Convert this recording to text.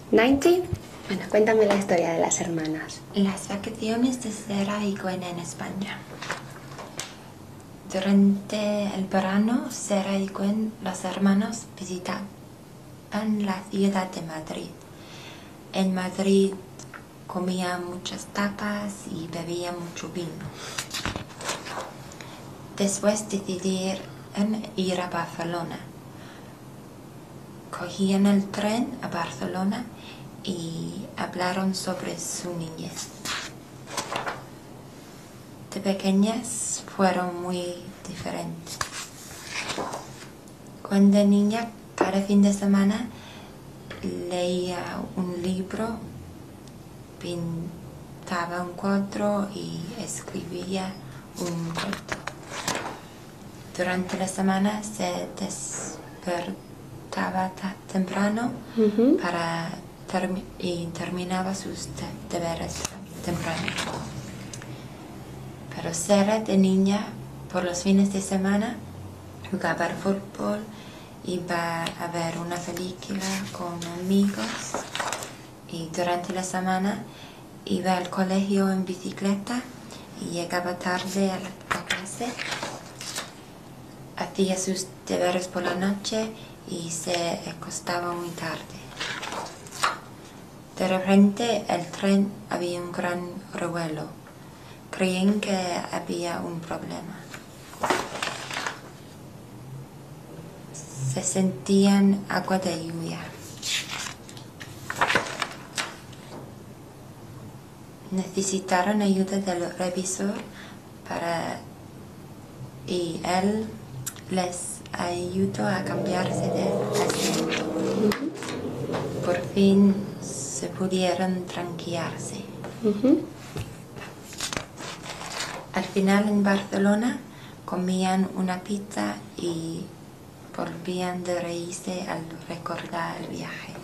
90. Bueno, cuéntame la historia de las hermanas. Las vacaciones de Sara y Gwen en España. Durante el verano, Sara y Gwen, los hermanos, visitaban la ciudad de Madrid. En Madrid comían muchas tapas y bebían mucho vino. Después decidieron ir a Barcelona. Cogían el tren a Barcelona y hablaron sobre su niñez. De pequeñas fueron muy diferentes. Cuando niña, cada fin de semana leía un libro, pintaba un cuadro y escribía un cuento. Durante la semana se despertaba temprano y terminaba sus deberes temprano. Pero Sara, de niña, por los fines de semana, jugaba al fútbol, iba a ver una película con amigos y durante la semana iba al colegio en bicicleta y llegaba tarde a la clase. Hacía sus deberes por la noche y se acostaba muy tarde. De repente el tren había un gran revuelo. Creían que había un problema. Se sentían agua de lluvia. Necesitaron ayuda del revisor y él les ayudó a cambiarse de asiento. Por fin se pudieron tranquilizarse. Al final en Barcelona comían una pizza y volvían de reírse al recordar el viaje.